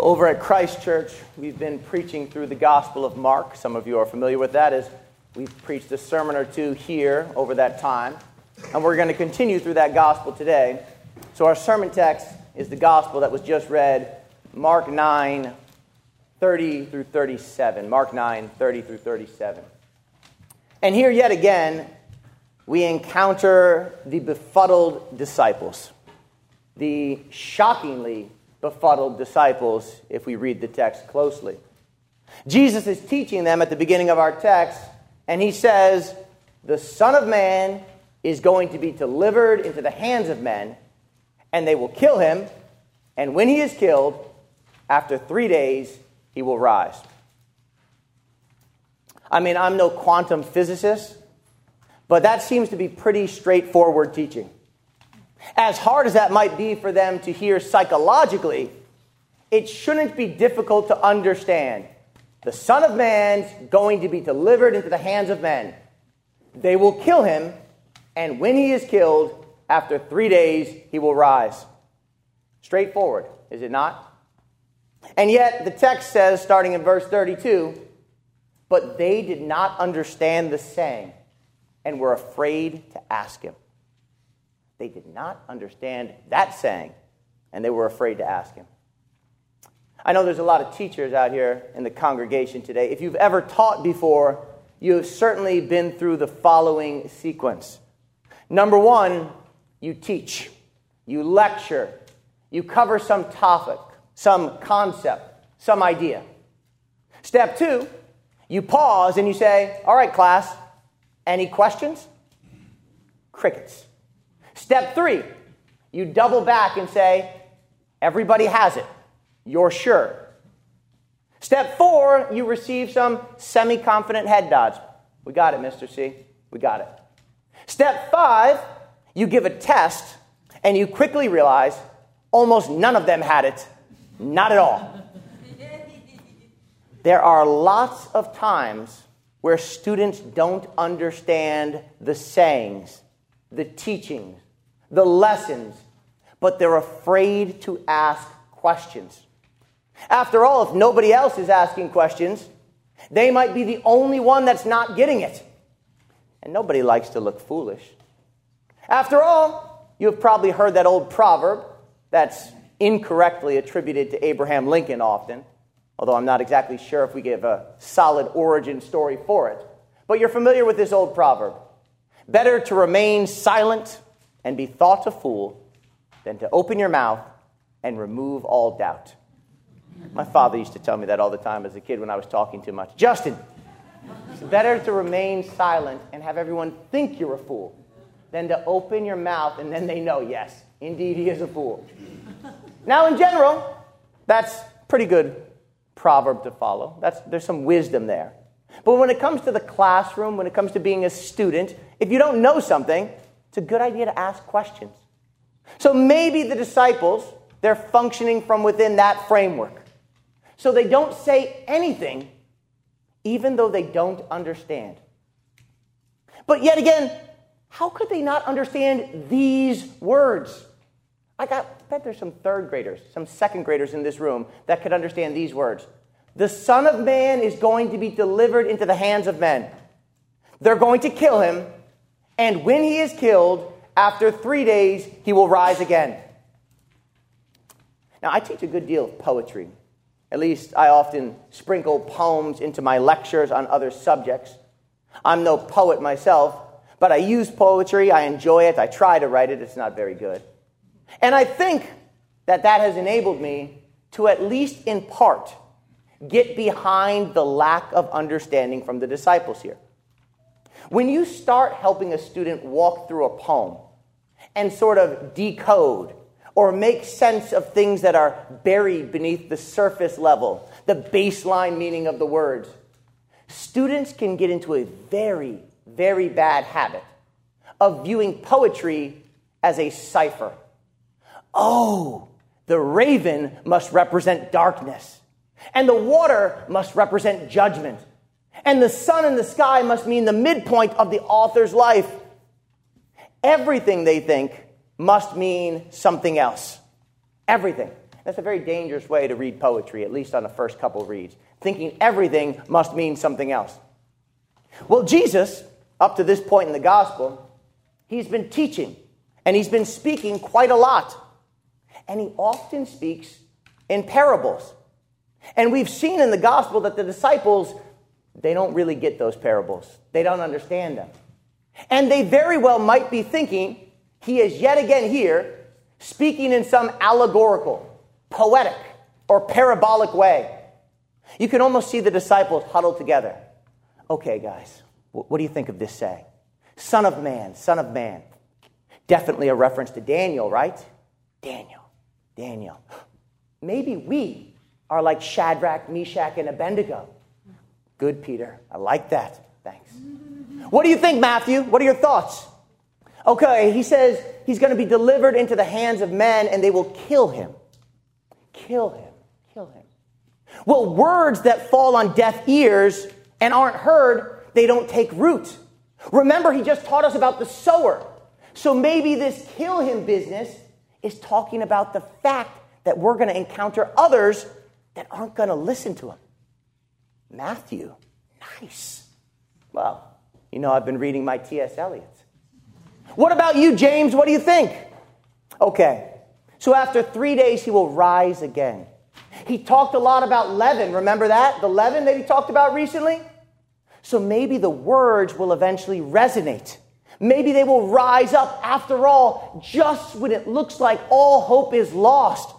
Over at Christ Church, we've been preaching through the Gospel of Mark. Some of you are familiar with that, as we've preached a sermon or two here over that time. And we're going to continue through that Gospel today. So our sermon text is the Gospel that was just read, Mark 9, 30 through 37. Mark 9, 30 through 37. And here yet again, we encounter the befuddled disciples. The shockingly befuddled disciples, if we read the text closely. Jesus is teaching them at the beginning of our text, and he says, the Son of Man is going to be delivered into the hands of men, and they will kill him, and when he is killed, after 3 days, he will rise. I mean, I'm no quantum physicist, but that seems to be pretty straightforward teaching. As hard as that might be for them to hear psychologically, it shouldn't be difficult to understand. The Son of Man's going to be delivered into the hands of men. They will kill him, and when he is killed, after 3 days, he will rise. Straightforward, is it not? And yet, the text says, starting in verse 32, but they did not understand the saying, and were afraid to ask him. They did not understand that saying, and they were afraid to ask him. I know there's a lot of teachers out here in the congregation today. If you've ever taught before, you have certainly been through the following sequence. Number one, you teach, you lecture, you cover some topic, some concept, some idea. Step two, you pause and you say, all right, class, any questions? Crickets. Step three, you double back and say, everybody has it. You're sure. Step four, you receive some semi-confident head nods. We got it, Mr. C. We got it. Step five, you give a test, and you quickly realize almost none of them had it. Not at all. There are lots of times where students don't understand the sayings, the teachings, the lessons, but they're afraid to ask questions. After all, if nobody else is asking questions, they might be the only one that's not getting it. And nobody likes to look foolish. After all, you have probably heard that old proverb that's incorrectly attributed to Abraham Lincoln often, although I'm not exactly sure if we give a solid origin story for it. But you're familiar with this old proverb. Better to remain silent and be thought a fool than to open your mouth and remove all doubt. My father used to tell me that all the time as a kid when I was talking too much. Justin, it's better to remain silent and have everyone think you're a fool than to open your mouth and then they know, yes, indeed he is a fool. Now, in general, that's a pretty good proverb to follow. There's some wisdom there. But when it comes to the classroom, when it comes to being a student, if you don't know something, it's a good idea to ask questions. So maybe the disciples, they're functioning from within that framework. So they don't say anything, even though they don't understand. But yet again, how could they not understand these words? I bet there's some third graders, some second graders in this room that could understand these words. The Son of Man is going to be delivered into the hands of men. They're going to kill him, and when he is killed, after 3 days, he will rise again. Now, I teach a good deal of poetry. At least I often sprinkle poems into my lectures on other subjects. I'm no poet myself, but I use poetry. I enjoy it. I try to write it. It's not very good. And I think that has enabled me to, at least in part, get behind the lack of understanding from the disciples here. When you start helping a student walk through a poem and sort of decode or make sense of things that are buried beneath the surface level, the baseline meaning of the words, students can get into a very, very bad habit of viewing poetry as a cipher. Oh, the raven must represent darkness, and the water must represent judgment, and the sun in the sky must mean the midpoint of the author's life. Everything they think must mean something else. Everything. That's a very dangerous way to read poetry, at least on the first couple reads, thinking everything must mean something else. Well, Jesus, up to this point in the gospel, he's been teaching, and he's been speaking quite a lot. And he often speaks in parables. And we've seen in the gospel that the disciples, they don't really get those parables. They don't understand them. And they very well might be thinking he is yet again here speaking in some allegorical, poetic, or parabolic way. You can almost see the disciples huddled together. Okay, guys, what do you think of this saying? Son of man, son of man. Definitely a reference to Daniel, right? Daniel. Maybe we are like Shadrach, Meshach, and Abednego. Good, Peter. I like that. Thanks. What do you think, Matthew? What are your thoughts? Okay, he says he's going to be delivered into the hands of men and they will kill him. Kill him. Well, words that fall on deaf ears and aren't heard, they don't take root. Remember, he just taught us about the sower. So maybe this kill him business is talking about the fact that we're going to encounter others that aren't going to listen to him. Matthew, nice. Well, I've been reading my T.S. Eliot. What about you, James? What do you think? Okay, so after 3 days, he will rise again. He talked a lot about leaven. Remember that? The leaven that he talked about recently? So maybe the words will eventually resonate. Maybe they will rise up after all, just when it looks like all hope is lost.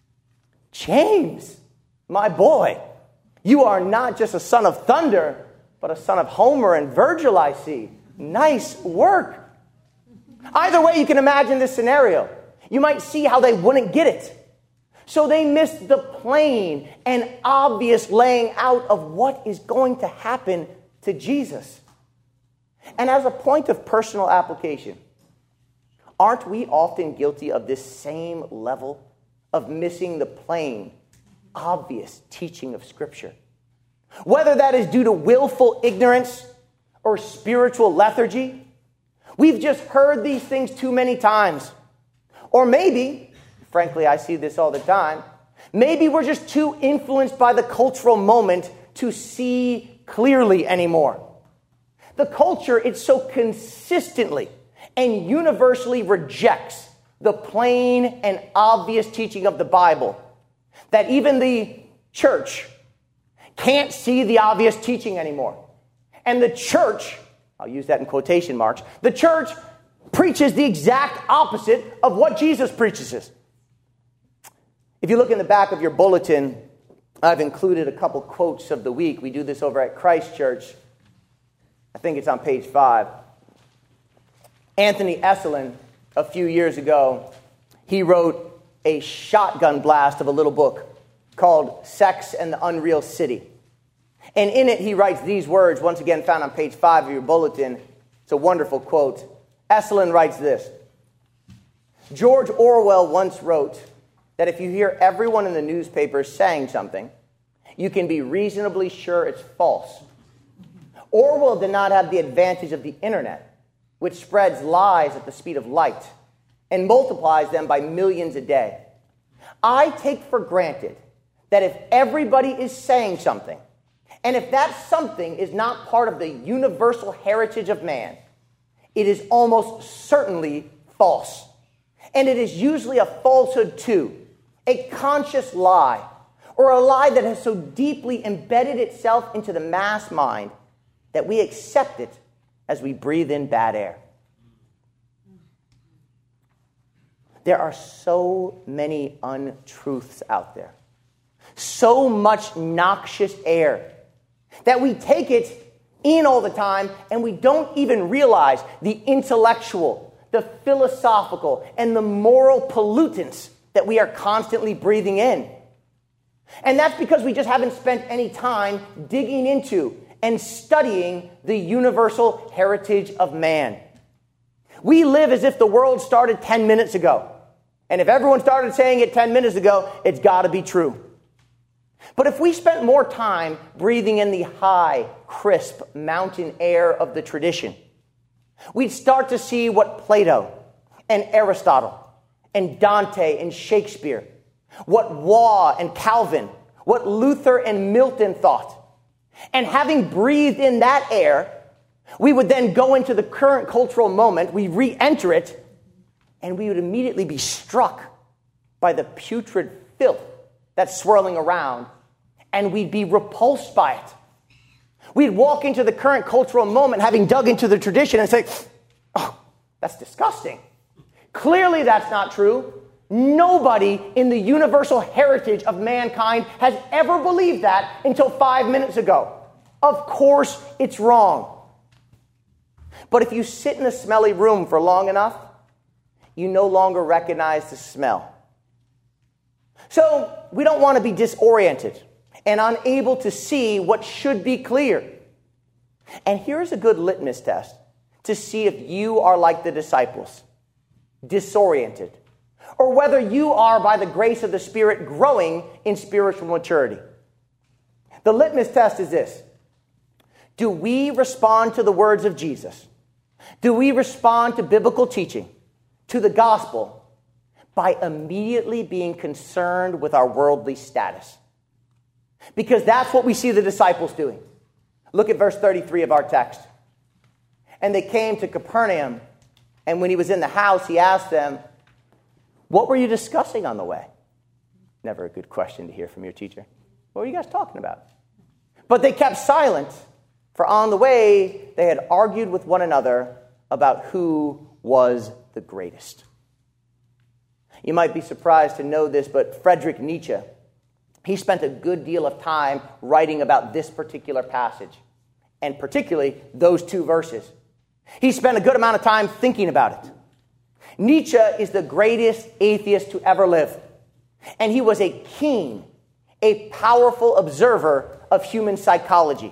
James, my boy, you are not just a son of thunder, but a son of Homer and Virgil, I see. Nice work. Either way, you can imagine this scenario. You might see how they wouldn't get it. So they missed the plain and obvious laying out of what is going to happen to Jesus. And as a point of personal application, aren't we often guilty of this same level of missing the plain, obvious teaching of Scripture? Whether that is due to willful ignorance or spiritual lethargy, we've just heard these things too many times. Or maybe, frankly, I see this all the time, maybe we're just too influenced by the cultural moment to see clearly anymore. The culture, it so consistently and universally rejects the plain and obvious teaching of the Bible that even the church can't see the obvious teaching anymore. And the church, I'll use that in quotation marks, the church preaches the exact opposite of what Jesus preaches. If you look in the back of your bulletin, I've included a couple quotes of the week. We do this over at Christ Church. I think it's on page 5. Anthony Esolen, a few years ago, he wrote a shotgun blast of a little book called Sex and the Unreal City. And in it, he writes these words, once again found on page 5 of your bulletin. It's a wonderful quote. Esolen writes this: George Orwell once wrote that if you hear everyone in the newspaper saying something, you can be reasonably sure it's false. Orwell did not have the advantage of the internet, which spreads lies at the speed of light and multiplies them by millions a day. I take for granted that if everybody is saying something, and if that something is not part of the universal heritage of man, it is almost certainly false. And it is usually a falsehood too, a conscious lie, or a lie that has so deeply embedded itself into the mass mind that we accept it as we breathe in bad air. There are so many untruths out there, so much noxious air, that we take it in all the time and we don't even realize the intellectual, the philosophical, and the moral pollutants that we are constantly breathing in. And that's because we just haven't spent any time digging into and studying the universal heritage of man. We live as if the world started 10 minutes ago. And if everyone started saying it 10 minutes ago, it's got to be true. But if we spent more time breathing in the high, crisp mountain air of the tradition, we'd start to see what Plato and Aristotle and Dante and Shakespeare what Waugh and Calvin, what Luther and Milton thought. And having breathed in that air, we would then go into the current cultural moment, we re-enter it, and we would immediately be struck by the putrid filth that's swirling around, and we'd be repulsed by it. We'd walk into the current cultural moment having dug into the tradition and say, oh, that's disgusting. Clearly that's not true. Nobody in the universal heritage of mankind has ever believed that until 5 minutes ago. Of course it's wrong. But if you sit in a smelly room for long enough, you no longer recognize the smell. So we don't want to be disoriented and unable to see what should be clear. And here's a good litmus test to see if you are like the disciples, disoriented, or whether you are, by the grace of the Spirit, growing in spiritual maturity. The litmus test is this: do we respond to the words of Jesus? Do we respond to biblical teaching, to the gospel, by immediately being concerned with our worldly status? Because that's what we see the disciples doing. Look at verse 33 of our text. And they came to Capernaum, and when he was in the house, he asked them, what were you discussing on the way? Never a good question to hear from your teacher. What were you guys talking about? But they kept silent, for on the way they had argued with one another about who was the greatest. You might be surprised to know this, but Friedrich Nietzsche, he spent a good deal of time writing about this particular passage, and particularly those two verses. He spent a good amount of time thinking about it. Nietzsche is the greatest atheist to ever live, and he was a keen, a powerful observer of human psychology.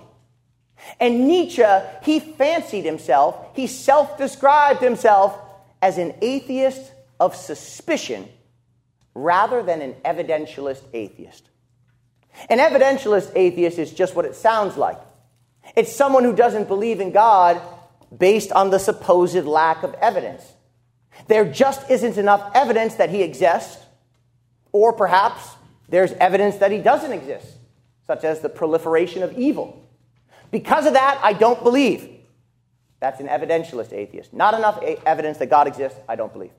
And Nietzsche, he fancied himself, he self-described himself as an atheist of suspicion rather than an evidentialist atheist. An evidentialist atheist is just what it sounds like. It's someone who doesn't believe in God based on the supposed lack of evidence. There just isn't enough evidence that he exists, or perhaps there's evidence that he doesn't exist, such as the proliferation of evil. Because of that, I don't believe. That's an evidentialist atheist. Not enough evidence that God exists, I don't believe.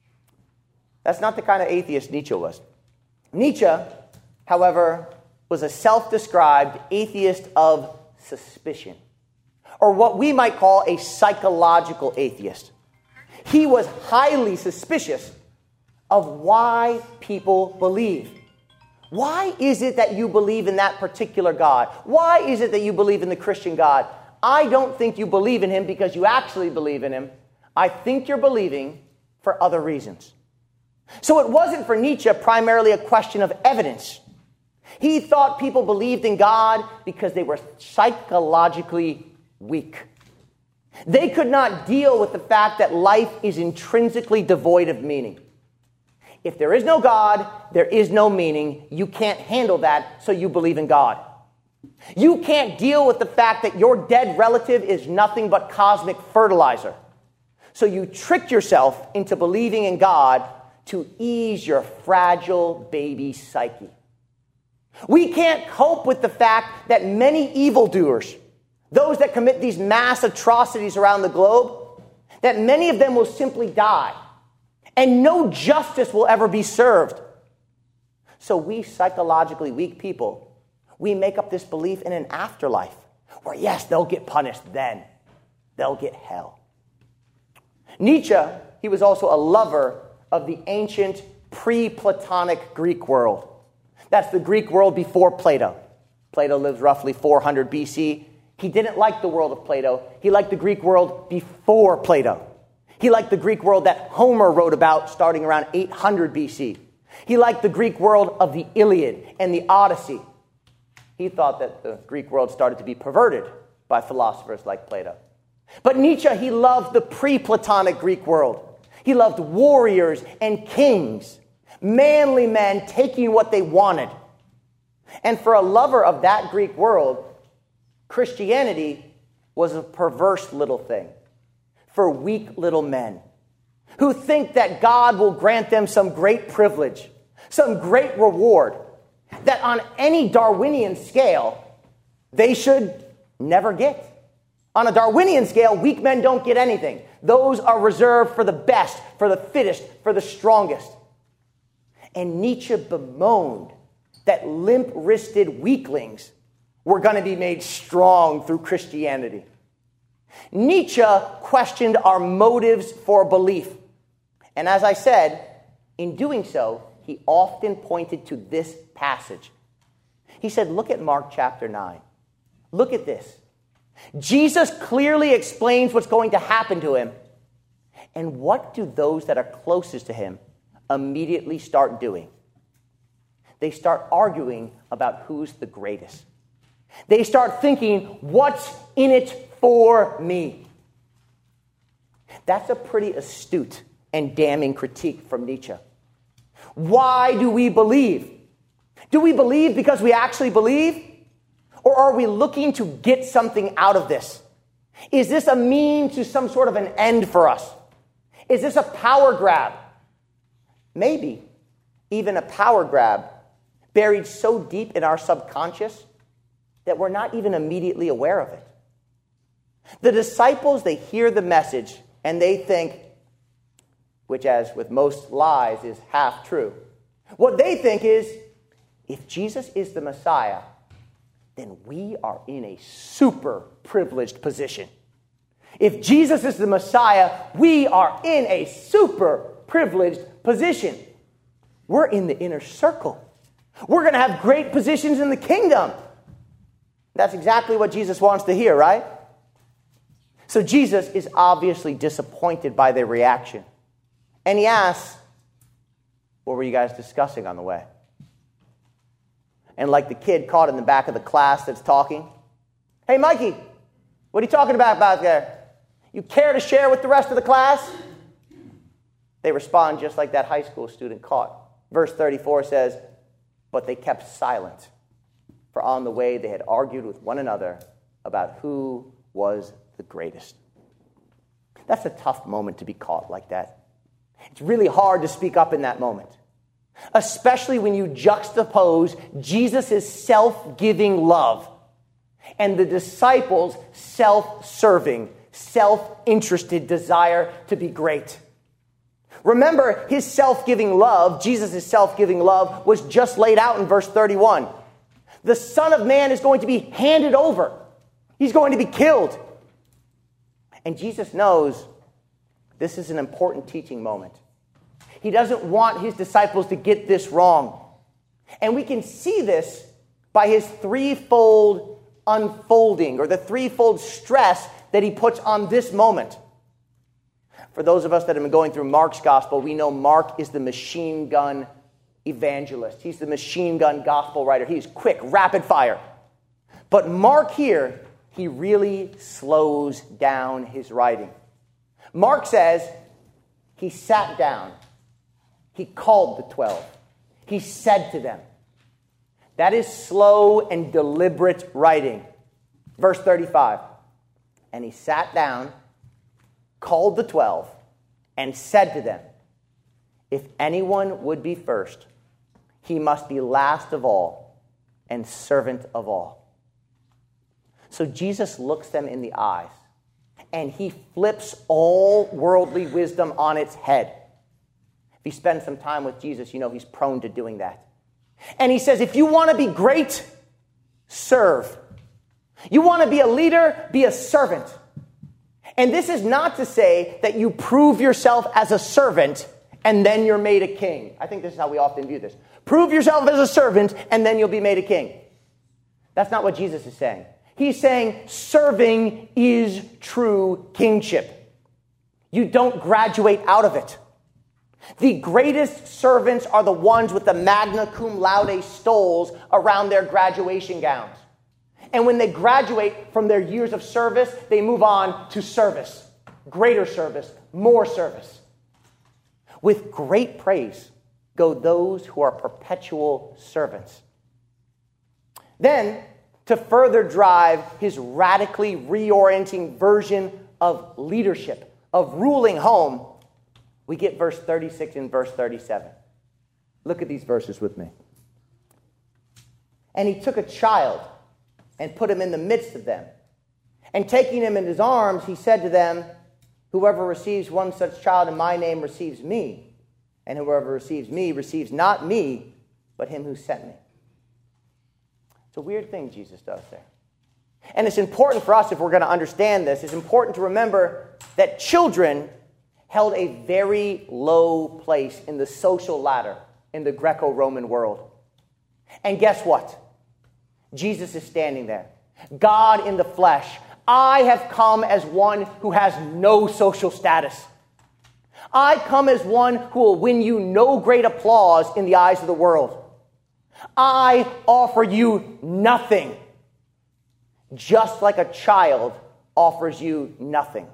That's not the kind of atheist Nietzsche was. Nietzsche, however, was a self-described atheist of suspicion, or what we might call a psychological atheist. He was highly suspicious of why people believe. Why is it that you believe in that particular God? Why is it that you believe in the Christian God? I don't think you believe in him because you actually believe in him. I think you're believing for other reasons. So it wasn't for Nietzsche primarily a question of evidence. He thought people believed in God because they were psychologically weak. They could not deal with the fact that life is intrinsically devoid of meaning. If there is no God, there is no meaning. You can't handle that, so you believe in God. You can't deal with the fact that your dead relative is nothing but cosmic fertilizer. So you trick yourself into believing in God to ease your fragile baby psyche. We can't cope with the fact that many evildoers, those that commit these mass atrocities around the globe, that many of them will simply die, and no justice will ever be served. So we psychologically weak people, we make up this belief in an afterlife, where yes, they'll get punished then. They'll get hell. Nietzsche, he was also a lover of the ancient pre-Platonic Greek world. That's the Greek world before Plato. Plato lives roughly 400 BC. He didn't like the world of Plato. He liked the Greek world before Plato. He liked the Greek world that Homer wrote about starting around 800 BC. He liked the Greek world of the Iliad and the Odyssey. He thought that the Greek world started to be perverted by philosophers like Plato. But Nietzsche, he loved the pre-Platonic Greek world. He loved warriors and kings, manly men taking what they wanted. And for a lover of that Greek world, Christianity was a perverse little thing for weak little men who think that God will grant them some great privilege, some great reward that on any Darwinian scale, they should never get. On a Darwinian scale, weak men don't get anything. Those are reserved for the best, for the fittest, for the strongest. And Nietzsche bemoaned that limp-wristed weaklings were going to be made strong through Christianity. Nietzsche questioned our motives for belief. And as I said, in doing so, he often pointed to this passage. He said, look at Mark chapter 9. Look at this. Jesus clearly explains what's going to happen to him. And what do those that are closest to him immediately start doing? They start arguing about who's the greatest. They start thinking, what's in it for me? That's a pretty astute and damning critique from Nietzsche. Why do we believe? Do we believe because we actually believe? Or are we looking to get something out of this? Is this a means to some sort of an end for us? Is this a power grab? Maybe even a power grab buried so deep in our subconscious that we're not even immediately aware of it. The disciples, they hear the message and they think, which as with most lies is half true. What they think is, if Jesus is the Messiah, then we are in a super privileged position. If Jesus is the Messiah, we are in a super privileged position. We're in the inner circle. We're going to have great positions in the kingdom. That's exactly what Jesus wants to hear, right? So Jesus is obviously disappointed by their reaction. And he asks, what were you guys discussing on the way? And like the kid caught in the back of the class that's talking, hey, Mikey, what are you talking about there? You care to share with the rest of the class? They respond just like that high school student caught. Verse 34 says, but they kept silent, for on the way they had argued with one another about who was the greatest. That's a tough moment to be caught like that. It's really hard to speak up in that moment, especially when you juxtapose Jesus' self-giving love and the disciples' self-serving, self-interested desire to be great. Remember, his self-giving love, Jesus' self-giving love, was just laid out in verse 31. The Son of Man is going to be handed over. He's going to be killed. And Jesus knows this is an important teaching moment. He doesn't want his disciples to get this wrong. And we can see this by his threefold unfolding, or the threefold stress that he puts on this moment. For those of us that have been going through Mark's gospel, we know Mark is the machine gun evangelist. He's the machine gun gospel writer. He's quick, rapid fire. But Mark here, he really slows down his writing. Mark says he sat down. He called the 12. He said to them. That is slow and deliberate writing. Verse 35. And he sat down, called the 12, and said to them, if anyone would be first, he must be last of all and servant of all. So Jesus looks them in the eyes, and he flips all worldly wisdom on its head. If you spend some time with Jesus, you know he's prone to doing that. And he says, if you want to be great, serve. You want to be a leader, be a servant. And this is not to say that you prove yourself as a servant and then you're made a king. I think this is how we often view this. Prove yourself as a servant and then you'll be made a king. That's not what Jesus is saying. He's saying serving is true kingship. You don't graduate out of it. The greatest servants are the ones with the magna cum laude stoles around their graduation gowns. And when they graduate from their years of service, they move on to service, greater service, more service. With great praise go those who are perpetual servants. Then, to further drive his radically reorienting version of leadership, of ruling home, we get verse 36 and verse 37. Look at these verses with me. And he took a child and put him in the midst of them. And taking him in his arms, he said to them, whoever receives one such child in my name receives me. And whoever receives me receives not me, but him who sent me. It's a weird thing Jesus does there. And it's important for us, if we're going to understand this, it's important to remember that children held a very low place in the social ladder in the Greco-Roman world. And guess what? Jesus is standing there. God in the flesh. I have come as one who has no social status. I come as one who will win you no great applause in the eyes of the world. I offer you nothing, just like a child offers you nothing.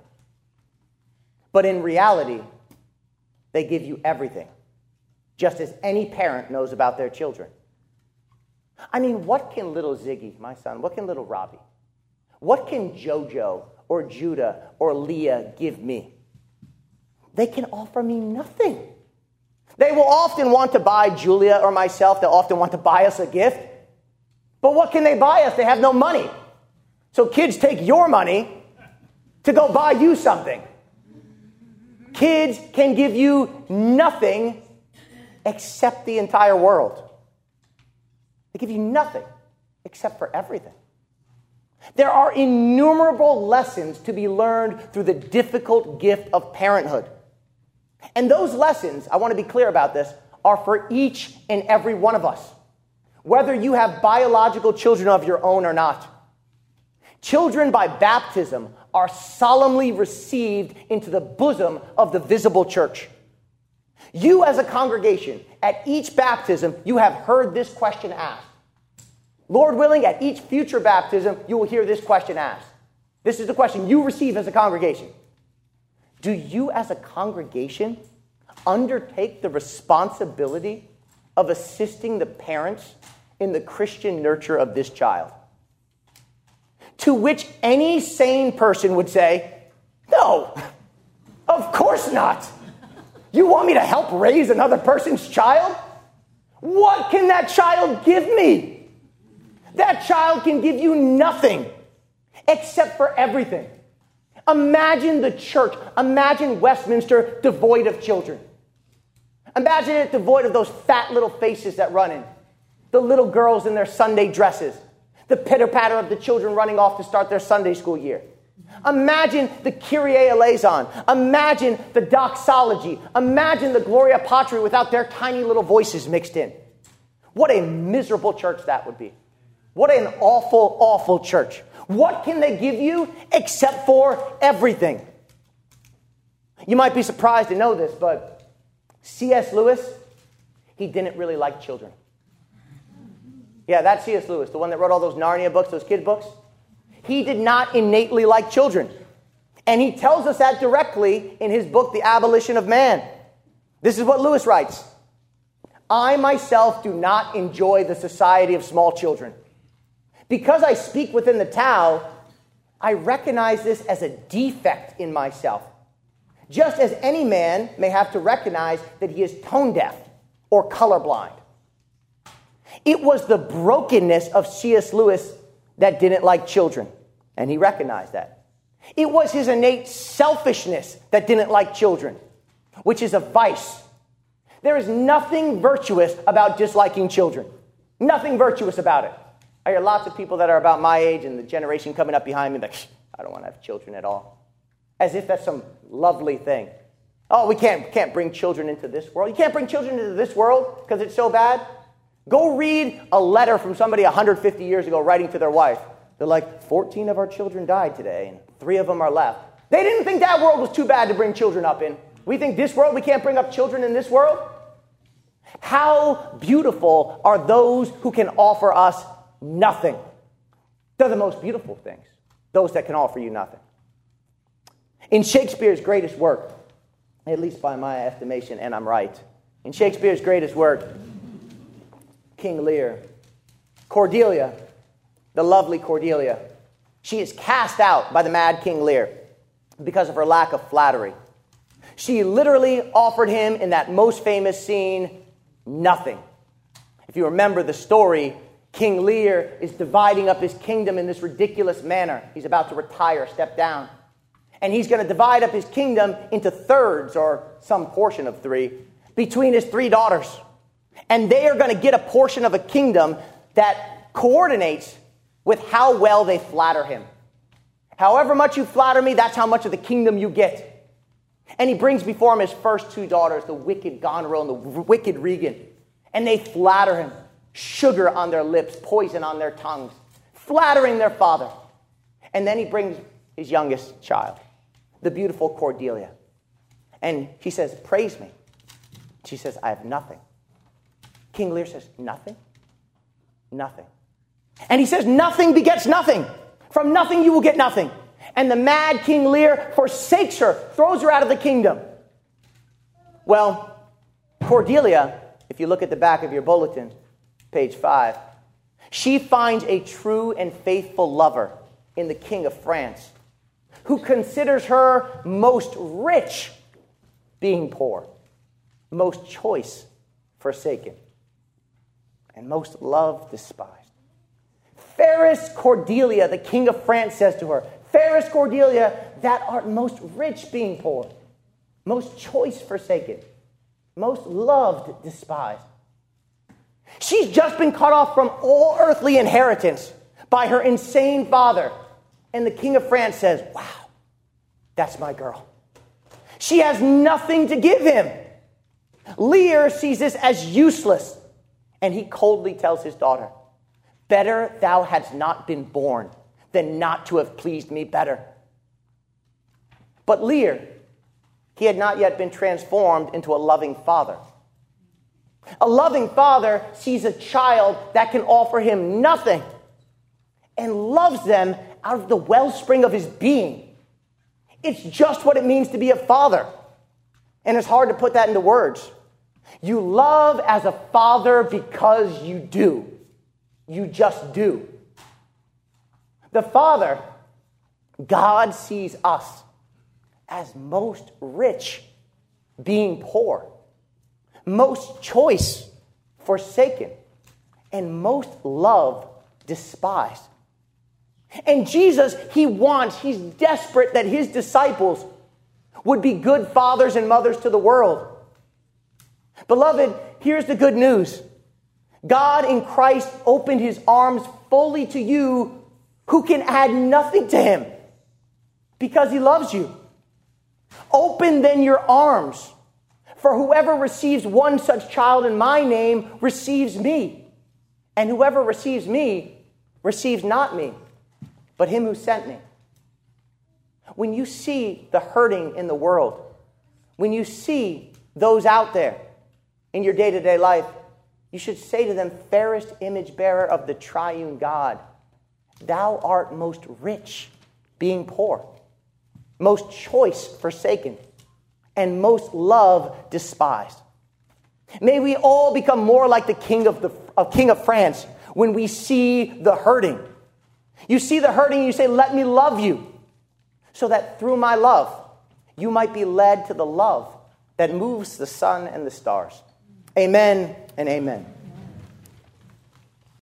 But in reality, they give you everything, just as any parent knows about their children. I mean, what can little Ziggy, my son, what can little Robbie, what can Jojo or Judah or Leah give me? They can offer me nothing. They will often want to buy Julia or myself. They'll often want to buy us a gift. But what can they buy us? They have no money. So kids take your money to go buy you something. Kids can give you nothing except the entire world. They give you nothing except for everything. There are innumerable lessons to be learned through the difficult gift of parenthood. And those lessons, I want to be clear about this, are for each and every one of us, whether you have biological children of your own or not. Children by baptism are solemnly received into the bosom of the visible church. You as a congregation, at each baptism, you have heard this question asked. Lord willing, at each future baptism, you will hear this question asked. This is the question you receive as a congregation. Do you as a congregation undertake the responsibility of assisting the parents in the Christian nurture of this child? To which any sane person would say, no, of course not. You want me to help raise another person's child? What can that child give me? That child can give you nothing except for everything. Imagine the church. Imagine Westminster devoid of children. Imagine it devoid of those fat little faces that run in. The little girls in their Sunday dresses. The pitter-patter of the children running off to start their Sunday school year. Imagine the Kyrie eleison. Imagine the doxology. Imagine the Gloria Patri without their tiny little voices mixed in. What a miserable church that would be. What an awful, awful church. What can they give you except for everything? You might be surprised to know this, but C.S. Lewis, he didn't really like children. Yeah, that's C.S. Lewis, the one that wrote all those Narnia books, those kid books. He did not innately like children. And he tells us that directly in his book, The Abolition of Man. This is what Lewis writes. I myself do not enjoy the society of small children. Because I speak within the Tao, I recognize this as a defect in myself. Just as any man may have to recognize that he is tone deaf or colorblind. It was the brokenness of C.S. Lewis that didn't like children, and he recognized that. It was his innate selfishness that didn't like children, which is a vice. There is nothing virtuous about disliking children. Nothing virtuous about it. I hear lots of people that are about my age and the generation coming up behind me like, I don't want to have children at all. As if that's some lovely thing. Oh, we can't bring children into this world. You can't bring children into this world because it's so bad. Go read a letter from somebody 150 years ago writing to their wife. They're like, 14 of our children died today and 3 of them are left. They didn't think that world was too bad to bring children up in. We think this world, we can't bring up children in this world? How beautiful are those who can offer us nothing. They're the most beautiful things. Those that can offer you nothing. In Shakespeare's greatest work, at least by my estimation, and I'm right, in Shakespeare's greatest work, King Lear, Cordelia, the lovely Cordelia, she is cast out by the mad King Lear because of her lack of flattery. She literally offered him in that most famous scene nothing. If you remember the story, King Lear is dividing up his kingdom in this ridiculous manner. He's about to retire, step down. And he's going to divide up his kingdom into thirds, or some portion of 3, between his 3 daughters. And they are going to get a portion of a kingdom that coordinates with how well they flatter him. However much you flatter me, that's how much of the kingdom you get. And he brings before him his first 2 daughters, the wicked Goneril and the wicked Regan. And they flatter him. Sugar on their lips, poison on their tongues, flattering their father. And then he brings his youngest child, the beautiful Cordelia. And he says, praise me. She says, I have nothing. King Lear says, nothing? Nothing. And he says, nothing begets nothing. From nothing you will get nothing. And the mad King Lear forsakes her, throws her out of the kingdom. Well, Cordelia, if you look at the back of your bulletin, page 5, she finds a true and faithful lover in the King of France, who considers her most rich being poor, most choice forsaken, and most loved despised. Fairest Cordelia, the King of France says to her, fairest Cordelia, that art most rich being poor, most choice forsaken, most loved despised. She's just been cut off from all earthly inheritance by her insane father. And the King of France says, wow, that's my girl. She has nothing to give him. Lear sees this as useless. And he coldly tells his daughter, better thou hadst not been born than not to have pleased me better. But Lear, he had not yet been transformed into a loving father. A loving father sees a child that can offer him nothing and loves them out of the wellspring of his being. It's just what it means to be a father. And it's hard to put that into words. You love as a father because you do. You just do. The Father, God, sees us as most rich being poor, most choice forsaken, and most love despised. And Jesus, he's desperate that his disciples would be good fathers and mothers to the world. Beloved, here's the good news. God in Christ opened his arms fully to you who can add nothing to him because he loves you. Open then your arms, for whoever receives one such child in my name receives me. And whoever receives me receives not me, but him who sent me. When you see the hurting in the world, when you see those out there in your day-to-day life, you should say to them, fairest image bearer of the triune God, thou art most rich being poor, most choice forsaken, and most love despised. May we all become more like the King of France when we see the hurting. You see the hurting, you say, let me love you, so that through my love, you might be led to the love that moves the sun and the stars. Amen and amen.